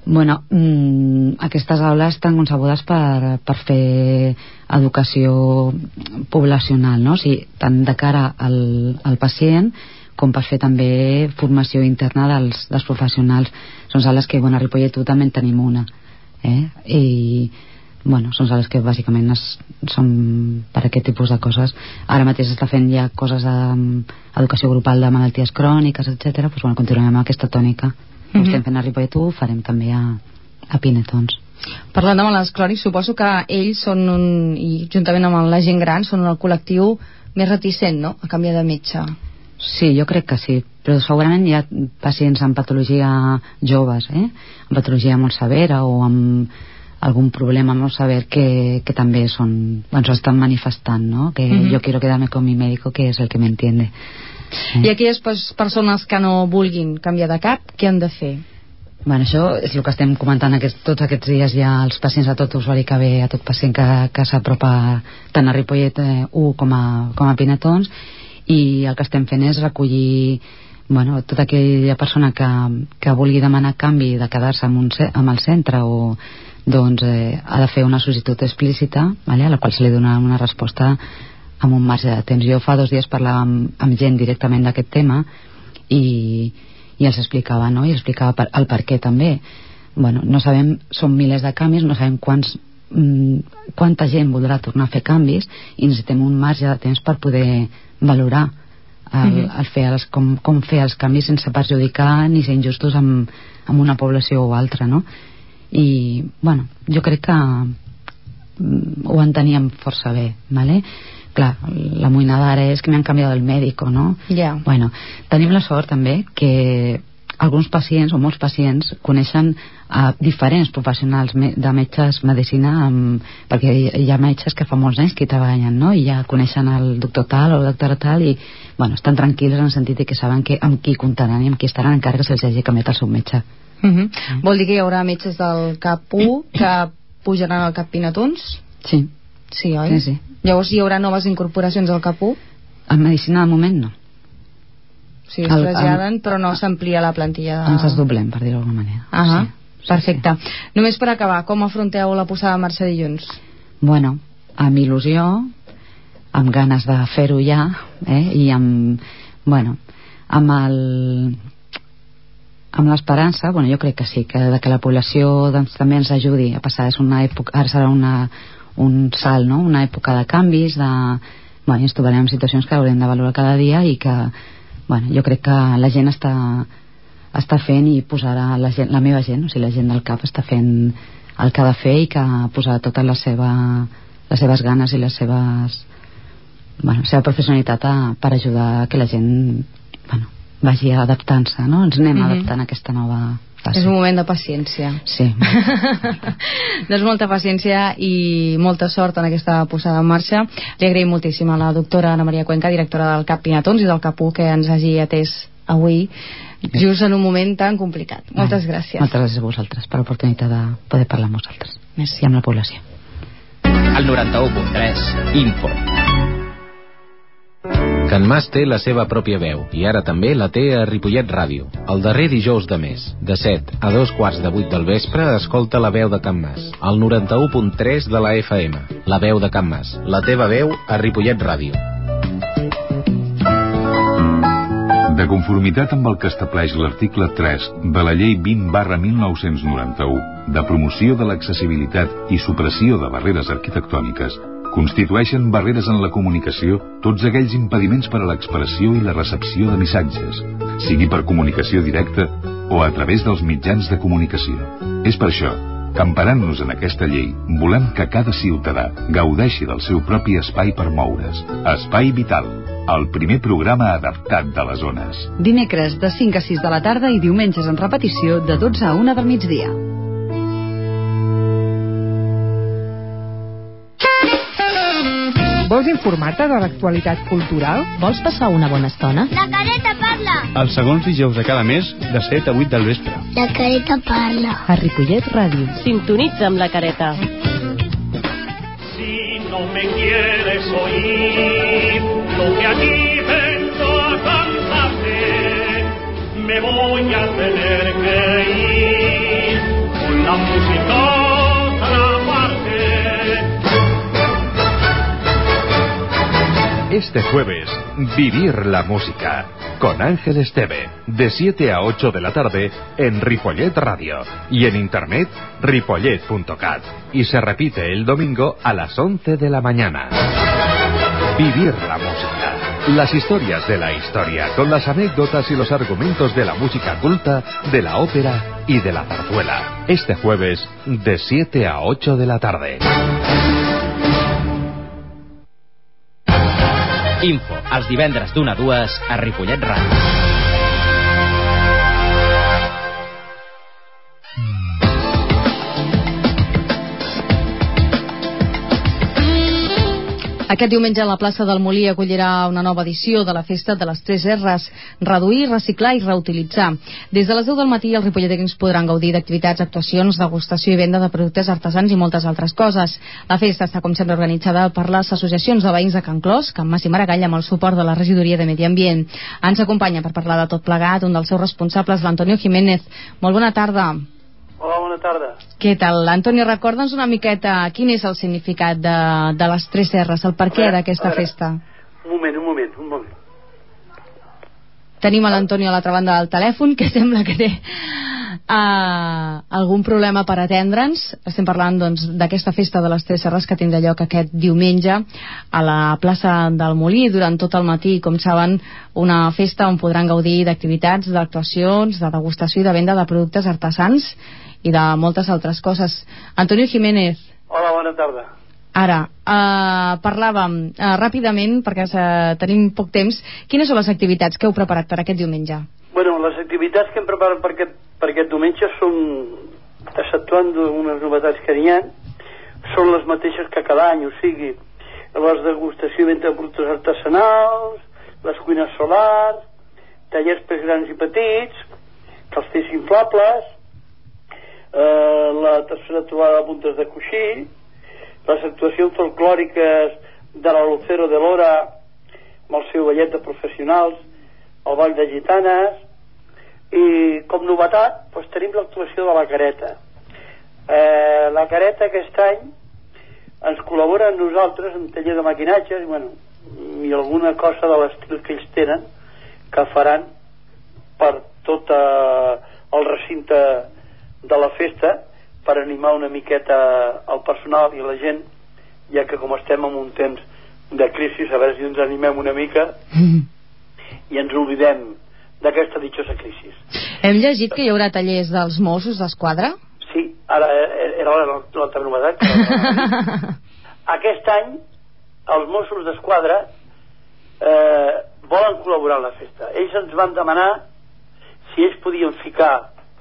Bueno, mmm, aquestes aules estan concebudes per, per fer educació poblacional, no? O sigui, tant de cara al, al pacient com per fer també formació interna dels, dels professionals. Són sales que, bueno, a Ripollet també en tenim una, eh? I, bueno, són sales que bàsicament es, són per aquest tipus de coses. Ara mateix està fent ja coses d'educació grupal de malalties cròniques, etcètera. Doncs, bueno, continuem amb aquesta tònica. Ho estem fent a Ripollet, ho farem també a, a Pinetons. Parlant amb les Clònics, suposo que ells són un, i juntament amb la gent gran, són el col·lectiu més reticent, no?, a canviar de metge. Sí, jo crec que sí, però segurament hi ha pacients amb patologia joves, eh? amb patologia molt severa o amb algun problema molt sever que, que també són, bueno, estan manifestant, no? Que uh-huh. yo quiero quedarme con mi médico, que es el que me entiende. Eh? I aquelles persones que no vulguin canviar de cap, què han de fer? Bueno, això és el que estem comentant aquest, tots aquests dies ja als pacients, a tot usuari que ve, a tot pacient que, que s'apropa tant a Ripollet eh, u com a, com a Pinetons, i el que estem fent és recollir, bueno, tota aquella persona que, que vulgui demanar canvi de quedar-se amb, un, amb el centre o doncs eh, ha de fer una sol·licitud explícita, vale, a la qual se li dona una resposta amb un marge de temps. Jo fa dos dies parlava amb, amb gent directament d'aquest tema i, i els explicava, no? I explicava per, el per què també. Bueno, no sabem, són milers de canvis, no sabem quants, mm, quanta gent voldrà tornar a fer canvis i necessitem un marge de temps per poder valorar el, mm-hmm. el fer els, com, com fer els canvis sense perjudicar ni ser injustos amb, amb una població o altra, no? I, bueno, jo crec que mm, ho enteníem força bé, ¿vale? Clar, la moïnada ara és que m'han canviat el mèdico, no? Yeah. Bueno, tenim la sort també que alguns pacients o molts pacients coneixen a diferents professionals de metges medicina, amb, perquè hi ha metges que fa molts anys que hi treballen, no? I ja coneixen el doctor tal o el doctor tal i, bueno, estan tranquils en el sentit que saben que amb qui comptaran i amb qui estaran encara que se'ls hagi canviat el seu metge. Uh-huh. Mm. Vol dir que hi haurà metges del cap u que pujaran al cap Pinetons? Sí. Sí, oi? Sí, sí. Llavors hi haurà noves incorporacions al cap u? En medicina de moment no. Sí, es traslladen, però no s'amplia la plantilla de... Ens desdoblem, per dir-ho d'alguna manera. Ah, sí. Perfecte. Sí. Només per acabar, com afronteu la posada en marxa dilluns? Bueno, amb il·lusió, amb ganes de fer-ho ja, eh? I amb, bueno, amb el... amb l'esperança, bueno, jo crec que sí, que, que la població doncs, també ens ajudi a passar. És una època, ara serà una, un salt, no? Una època de canvis, de... bueno, ens trobarem en situacions que haurem de valorar cada dia i que, bueno, jo crec que la gent està, està fent i posarà la, gent, la meva gent, o sigui, la gent del cap està fent el que ha de fer i que posarà tota la seva, les seves ganes i les seves, bueno, la seva professionalitat a, per ajudar a que la gent, bueno, vagi adaptant-se, no? Ens anem mm-hmm. adaptant a aquesta nova fase. És un moment de paciència. Sí. Doncs molta paciència i molta sort en aquesta posada en marxa. Li agraïm moltíssim a la doctora Ana Maria Cuenca, directora del CAP Pinetons i del CAP u, que ens hagi atès avui just en un moment tan complicat. Moltes gràcies. Moltes gràcies a vosaltres per l'oportunitat de poder parlar amb vosaltres. Merci. I amb la població. El noranta-u punt tres, Info. Can Mas té la seva pròpia veu i ara també la té a Ripollet Ràdio. El darrer dijous de mes, de set a dos quarts de vuit del vespre, escolta la veu de Can Mas, al noranta-u punt tres de la F M. La veu de Can Mas, la teva veu a Ripollet Ràdio. De conformitat amb el que estableix l'article tres de la Llei vint barra mil nou-cents noranta-u de promoció de l'accessibilitat i supressió de barreres arquitectòniques, constitueixen barreres en la comunicació tots aquells impediments per a l'expressió i la recepció de missatges, sigui per comunicació directa o a través dels mitjans de comunicació. És per això que, emparant-nos en aquesta llei, volem que cada ciutadà gaudeixi del seu propi espai per moure's. Espai Vital, el primer programa adaptat de les zones. Dimecres de cinc a sis de la tarda i diumenges en repetició de dotze a una del migdia. Vols informar-te de l'actualitat cultural? Vols passar una bona estona? La Careta parla! Els segons dijous de cada mes, de set a vuit del vespre. La Careta parla. A Ripollet Ràdio. Sintonitza amb la Careta. Si no me quieres oír lo que aquí vengo a cantarte, me voy a tener que ir música otra parte. Este jueves, Vivir la Música, con Ángel Esteve, de siete a ocho de la tarde en Ripollet Radio y en internet ripollet punto cat, y se repite el domingo a las once de la mañana. Vivir la Música, las historias de la historia, con las anécdotas y los argumentos de la música culta, de la ópera y de la zarzuela. Este jueves, de siete a ocho de la tarde. Info, els divendres d'una a dues a Ripollet Ràdio. Aquest diumenge la plaça del Molí acollirà una nova edició de la Festa de les tres R's: reduir, reciclar i reutilitzar. Des de les deu del matí els ripolletens podran gaudir d'activitats, actuacions, degustació i venda de productes artesans i moltes altres coses. La festa està com sempre organitzada per les associacions de veïns de Can Clos, Can Mas i Maragall, amb el suport de la regidoria de Medi Ambient. Ens acompanya per parlar de tot plegat un dels seus responsables, l'Antonio Jiménez. Molt bona tarda. Hola, bona tarda. Què tal? Antonio, recorda'ns una miqueta quin és el significat de, de les tres R's, el per què d'aquesta festa. Un moment, un moment, un moment. Tenim a l'Antonio a l'altra banda del telèfon, que sembla que té uh, algun problema per atendre'ns. Estem parlant doncs d'aquesta festa de les tres R's que tindrà lloc aquest diumenge a la plaça del Molí durant tot el matí. Com saben, una festa on podran gaudir d'activitats, d'actuacions, de degustació i de venda de productes artesans i de moltes altres coses. Antonio Jiménez. Hola, bona tarda. Ara, uh, parlàvem uh, ràpidament, perquè uh, tenim poc temps, quines són les activitats que heu preparat per aquest diumenge? Bueno, les activitats que hem preparat per aquest, per aquest diumenge són, exceptuant unes novetats que n'hi ha, són les mateixes que cada any, o sigui, les degustació i venda de productes artesanals, les cuines solars, tallers per grans i petits, castells inflables, eh, la tercera trobada de puntes de coixí, les actuacions folclòriques de la Lucero de Lora amb el seu ballet de professionals, el ball de gitanes, i com novetat doncs, tenim l'actuació de la Careta. Eh, la Careta aquest any ens col·labora amb nosaltres en taller de maquinatges i, bueno, i alguna cosa de l'estil que ells tenen que faran per tot eh, el recinte de la festa, per animar una miqueta el personal i la gent, ja que com estem en un temps de crisi, a veure si ens animem una mica i ens oblidem d'aquesta ditxosa crisi. Hem llegit que hi haurà tallers dels Mossos d'Esquadra? Sí, ara era l'altra novetat. Aquest any els Mossos d'Esquadra eh, volen col·laborar en la festa. Ells ens van demanar si ells podien ficar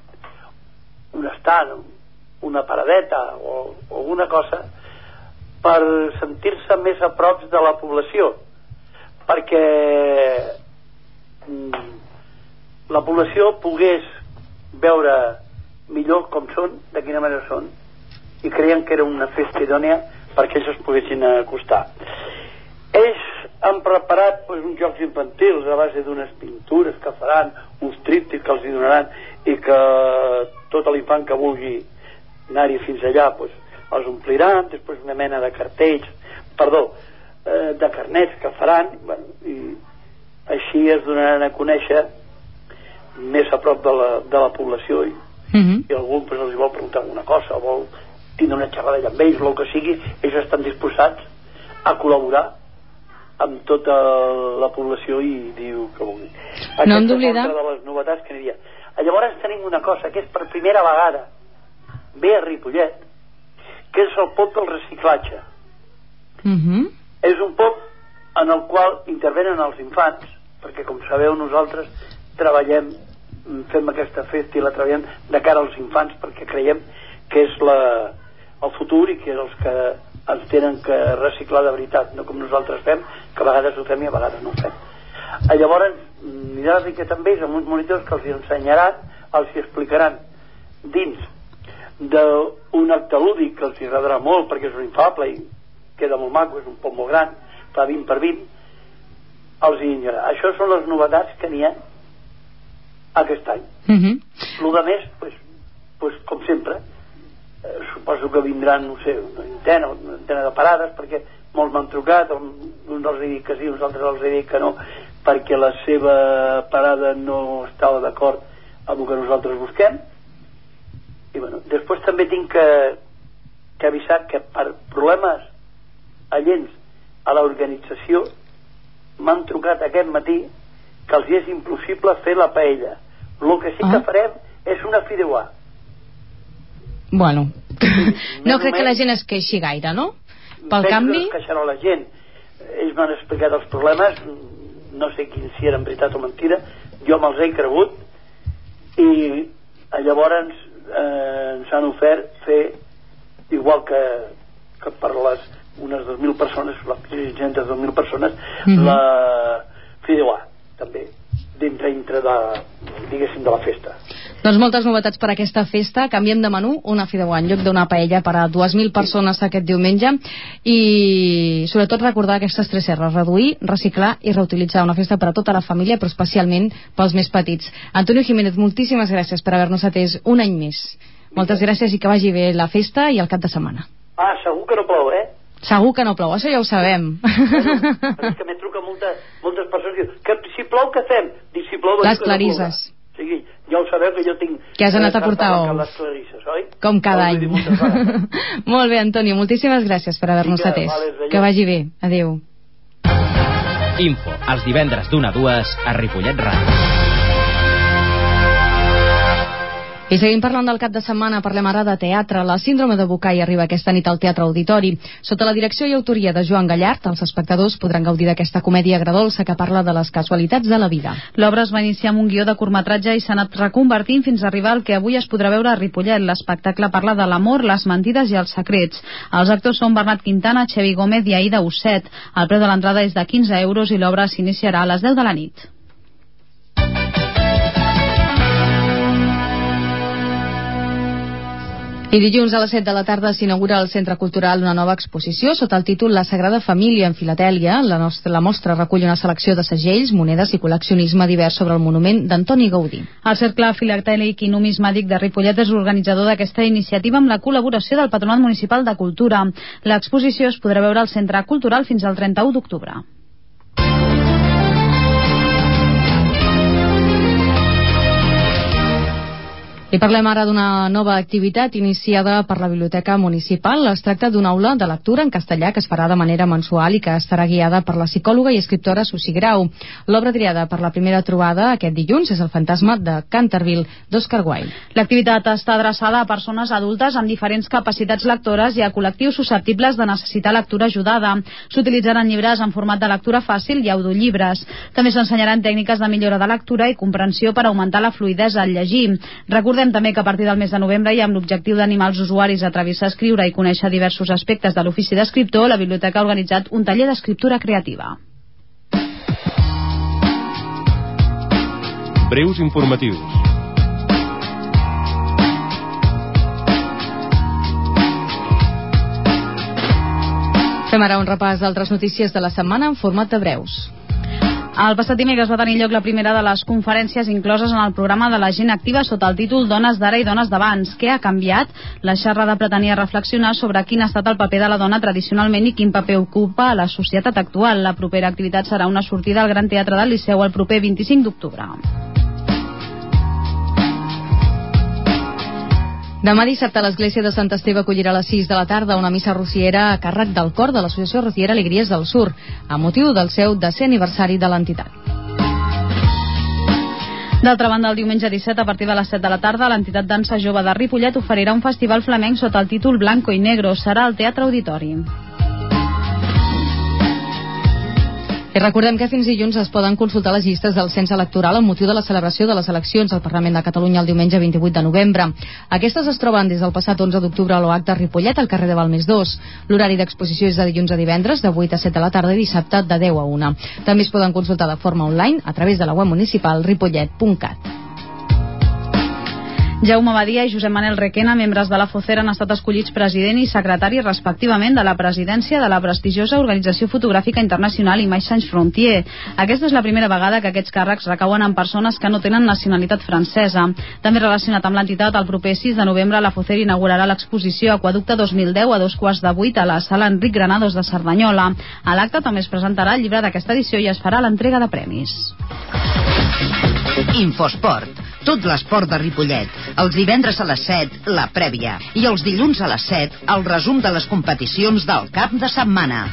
un estant, una paradeta o, o alguna cosa per sentir-se més a prop de la població, perquè mm, la població pogués veure millor com són, de quina manera són, i creien que era una festa idònia perquè ells es poguessin acostar. Ells han preparat pues, uns jocs infantils a base d'unes pintures que faran, uns tríptics que els hi donaran, i que tot l'infant que vulgui anar-hi fins allà pues, els ompliran, després una mena de cartells, perdó, eh, de carnets que faran, bueno, i així es donaran a conèixer més a prop de la, de la població, i, uh-huh. i algú pues, els vol preguntar alguna cosa, vol tindre una xerrada amb ells, el que sigui, ells estan disposats a col·laborar amb tota la població i diu que vulgui. Aquesta no hem d'oblidar és una de les novetats que n'hi havia. Llavors tenim una cosa que és per primera vegada ve a Ripollet, que és el pop del reciclatge. Uh-huh. És un pop en el qual intervenen els infants, perquè com sabeu nosaltres treballem, fem aquesta festa i la treballem de cara als infants, perquè creiem que és la, el futur i que és els que ens tenen que reciclar de veritat, no com nosaltres fem, que a vegades ho fem i a vegades no ho fem. Llavors anirà a riquet amb ells amb uns monitors que els ensenyaran, els hi explicaran dins d'un acte lúdic que els agradarà molt perquè és un infable i queda molt maco, és un pot molt gran, fa vint per vint, els hi ensenyarà. Això són les novetats que n'hi ha aquest any. Uh-huh. El de més, pues, pues, com sempre, eh, suposo que vindran, no sé, una vintena, una vintena de parades, perquè molts m'han trucat, uns els he dit que sí, uns altres els he dit que no, perquè la seva parada no estava d'acord amb el que nosaltres busquem. I bueno, després també tinc que, que avisar que per problemes allens a l'organització m'han trucat aquest matí que els és impossible fer la paella. El que sí que ah. farem és una fideuà. Bueno, no crec que la gent es queixi gaire, no? Pel canvi... Penso que es queixarà la gent. Ells m'han explicat els problemes, no sé quin si eren veritat o mentida, jo me'ls he cregut, i llavors eh, ens han ofert fer igual que, que per les unes dos mil persones, la gent de dos mil persones, mm-hmm. la fideuà també dintre, dintre de, diguéssim, de la festa. Doncs moltes novetats per aquesta festa. Canviem de menú, una fideuà en lloc d'una paella per a dues mil persones aquest diumenge, i sobretot recordar aquestes tres erres: reduir, reciclar i reutilitzar. Una festa per a tota la família, però especialment pels més petits. Antonio Jiménez, moltíssimes gràcies per haver-nos atès un any més. Moltes gràcies i que vagi bé la festa i el cap de setmana. Ah, segur que no plou, eh? Segur que no plou, això ja ho sabem. Bueno, és que m'he trucat molta, moltes persones que diuen que si plou què fem? Dic, si plou, les clarisses. No, o sigui, ja ho sabeu que jo tinc... Que has anat a portar ous. Les clarisses, oi? Com cada any. Molt bé, Antonio, moltíssimes gràcies per haver-nos atès. Vale, que vagi bé. Adéu. Info, els divendres d'una a dues a Ripollet Ràdio. I seguim parlant del cap de setmana. Parlem ara de teatre. La síndrome de Bucay arriba aquesta nit al Teatre Auditori. Sota la direcció i autoria de Joan Gallart, els espectadors podran gaudir d'aquesta comèdia agredolça que parla de les casualitats de la vida. L'obra es va iniciar amb un guió de curtmetratge i s'ha anat reconvertint fins a arribar al que avui es podrà veure a Ripollet. L'espectacle parla de l'amor, les mentides i els secrets. Els actors són Bernat Quintana, Xevi Gómez i Aida Osset. El preu de l'entrada és de quinze euros i l'obra s'iniciarà a les deu de la nit. I dilluns a les set de la tarda s'inaugura al Centre Cultural una nova exposició sota el títol La Sagrada Família en Filatèlia. La, nostra, la mostra recull una selecció de segells, monedes i col·leccionisme divers sobre el monument d'Antoni Gaudí. El Cercle Filatèlic i Numismàtic de Ripollet és l'organitzador d'aquesta iniciativa amb la col·laboració del Patronat Municipal de Cultura. L'exposició es podrà veure al Centre Cultural fins al trenta-u d'octubre. I parlem ara d'una nova activitat iniciada per la Biblioteca Municipal. Es tracta d'una aula de lectura en castellà que es farà de manera mensual i que estarà guiada per la psicòloga i escriptora Susi Grau. L'obra triada per la primera trobada aquest dilluns és El fantasma de Canterville, d'Oscar Wilde. L'activitat està adreçada a persones adultes amb diferents capacitats lectores i a col·lectius susceptibles de necessitar lectura ajudada. S'utilitzaran llibres en format de lectura fàcil i audiollibres. També s'ensenyaran tècniques de millora de lectura i comprensió per augmentar la fluïdesa al llegir. Recordem també que a partir del mes de novembre i amb l'objectiu d'animar els usuaris a atrevir-se a escriure i conèixer diversos aspectes de l'ofici d'escriptor, la biblioteca ha organitzat un taller d'escriptura creativa. Breus informatius. Fem ara un repàs d'altres notícies de la setmana en format de breus. El passat dimecres va tenir lloc la primera de les conferències incloses en el programa de la gent activa sota el títol Dones d'ara i dones d'abans. Què ha canviat? La xerrada pretenia reflexionar sobre quin ha estat el paper de la dona tradicionalment i quin paper ocupa a la societat actual. La propera activitat serà una sortida al Gran Teatre del Liceu el proper vint-i-cinc d'octubre. Demà dissabte l'església de Sant Esteve acollirà a les sis de la tarda una missa rociera a càrrec del cor de l'associació rociera Alegries del Sur, a motiu del seu desè aniversari de l'entitat. D'altra banda, el diumenge disset, a partir de les set de la tarda, l'entitat Dansa Jove de Ripollet oferirà un festival flamenc sota el títol Blanco i Negro. Serà al Teatre Auditori. I recordem que fins dilluns es poden consultar les llistes del cens electoral amb motiu de la celebració de les eleccions al Parlament de Catalunya el diumenge vint-i-vuit de novembre. Aquestes es troben des del passat onze d'octubre a l'O H de Ripollet, al carrer de Balmes dos. L'horari d'exposició és de dilluns a divendres, de vuit a set de la tarda, i dissabte de deu a una. També es poden consultar de forma online a través de la web municipal ripollet punt cat. Jaume Badia i Josep Manel Requena, membres de la FOCER, han estat escollits president i secretari respectivament de la presidència de la prestigiosa Organització Fotogràfica Internacional Images Sans Frontières. Aquesta és la primera vegada que aquests càrrecs recauen en persones que no tenen nacionalitat francesa. També relacionat amb l'entitat, el proper sis de novembre la FOCER inaugurarà l'exposició Aquaducte dos mil deu a dos quarts de vuit a la sala Enric Granados de Cerdanyola. A l'acte també es presentarà el llibre d'aquesta edició i es farà l'entrega de premis. Infosport. Tot l'esport de Ripollet. Els divendres a les set, la prèvia. I els dilluns a les set, el resum de les competicions del cap de setmana.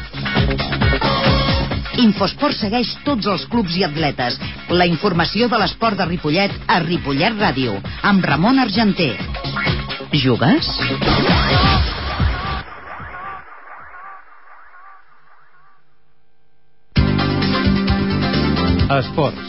Infosport segueix tots els clubs i atletes. La informació de l'esport de Ripollet a Ripollet Ràdio, amb Ramon Argenter. Jugues? Esports.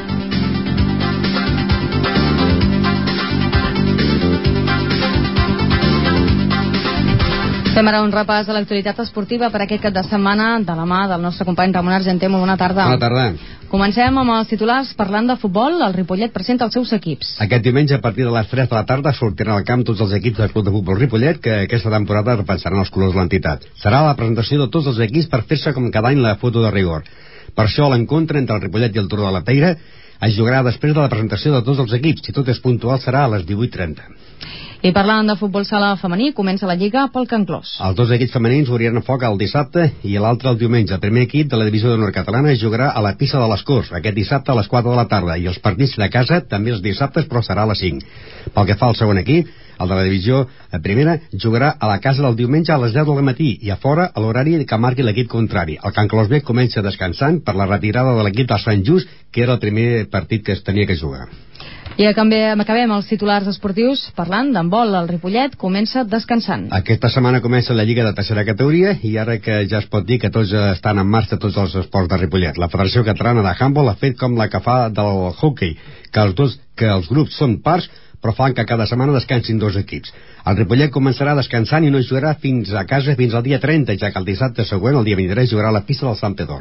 Fem ara un repàs a l'actualitat esportiva per aquest cap de setmana de la mà del nostre company Ramon Argenter. Molt bona tarda. Bona tarda. Comencem amb els titulars parlant de futbol. El Ripollet presenta els seus equips. Aquest diumenge, a partir de les tres de la tarda, sortiran al camp tots els equips del Club de Futbol Ripollet, que aquesta temporada repensaran els colors de l'entitat. Serà la presentació de tots els equips per fer-se com cada any la foto de rigor. Per això l'encontre entre el Ripollet i el Turó de la Peira es jugarà després de la presentació de tots els equips. Si tot és puntual, serà a les divuit trenta. I parlant de futbol sala femení, comença la Lliga pel Can Clos. Els dos equips femenins obriran foc el dissabte i l'altre el diumenge. El primer equip de la divisió d'honor catalana es jugarà a la pista de les Corts aquest dissabte a les quatre de la tarda, i els partits de casa també els dissabtes, però serà a les cinc. Pel que fa al segon equip, el de la divisió primera jugarà a la casa del diumenge a les deu del matí i a fora a l'horari que marqui l'equip contrari. El Can Clos B comença descansant per la retirada de l'equip del Sant Just, que era el primer partit que es tenia que jugar. I acabem els titulars esportius parlant d'handbol. El Ripollet comença descansant. Aquesta setmana comença la Lliga de tercera categoria i ara que ja es pot dir que tots estan en marxa tots els esports de Ripollet. La Federació Catalana de Handbol ha fet com la que fa del hockey, que els, dos, que els grups són parts però fan que cada setmana descansin dos equips. El Ripollet començarà descansant i no jugarà fins a casa fins al dia trenta, ja que el dissabte següent, el dia vint-i-tres, jugarà a la pista del Sant Pedort.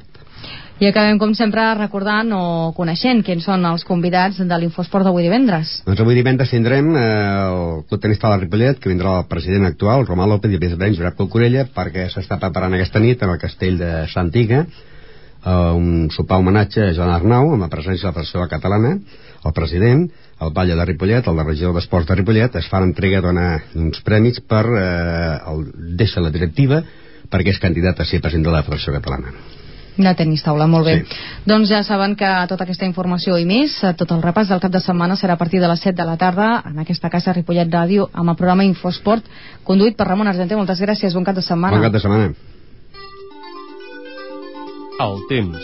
I acabem, com sempre, recordant o coneixent quins són els convidats de l'Infosport d'avui divendres. Doncs avui divendres tindrem eh, el Club Tenista de Ripollet, que vindrà el president actual, Romà López, i el vicepresident Josep Colcorella, perquè s'està preparant aquesta nit en el castell de Santiga eh, un sopar homenatge a Joan Arnau, amb la presència de la Federació Catalana, el president, el Batlle de Ripollet, el de regidor d'Esports de Ripollet. Es farà entrega d'uns premis per eh, el, deixa la directiva perquè és candidat a ser president de la Federació Catalana. De tenis taula, molt bé. Sí. Doncs ja saben que tota aquesta informació i més, tot el repàs del cap de setmana serà a partir de les set de la tarda en aquesta casa Ripollet Ràdio amb el programa Infosport conduït per Ramon Argenter. Moltes gràcies, bon cap de setmana. Bon cap de setmana. El temps.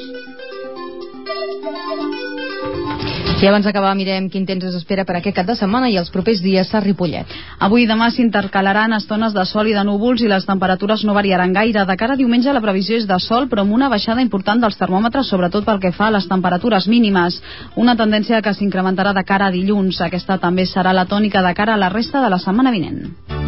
I abans d'acabar mirem quin temps es espera per aquest cap de setmana i els propers dies a Ripollet. Avui i demà s'intercalaran estones de sol i de núvols i les temperatures no variaran gaire. De cara a diumenge la previsió és de sol, però amb una baixada important dels termòmetres, sobretot pel que fa a les temperatures mínimes. Una tendència que s'incrementarà de cara a dilluns. Aquesta també serà la tònica de cara a la resta de la setmana vinent.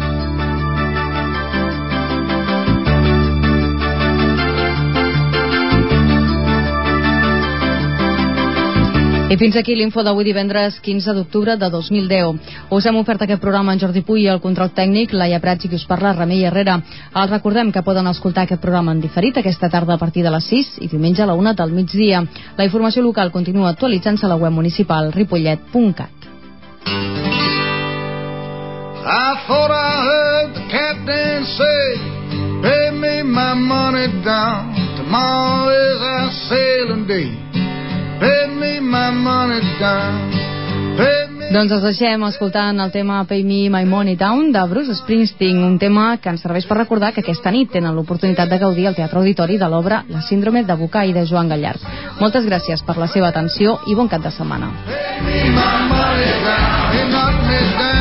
I fins aquí l'info d'avui divendres quinze d'octubre de dos mil deu. Us hem ofert aquest programa en Jordi Puy i el control tècnic, Laia Prats i qui us parla, Remei Herrera. Els recordem que poden escoltar aquest programa en diferit aquesta tarda a partir de les sis i diumenge a la una del migdia. La informació local continua actualitzant-se a la web municipal ripollet punt cat. I thought I heard the captain say, pay me my money down, tomorrow is our sailing day. Pay me my money down. Pay me... Doncs els deixem escoltant el tema Pay Me My Money Down de Bruce Springsteen, un tema que ens serveix per recordar que aquesta nit tenen l'oportunitat de gaudir al Teatre Auditori de l'obra La síndrome de Bucay de Joan Gallard. Moltes gràcies per la seva atenció i bon cap de setmana. Pay me my money down, not me down.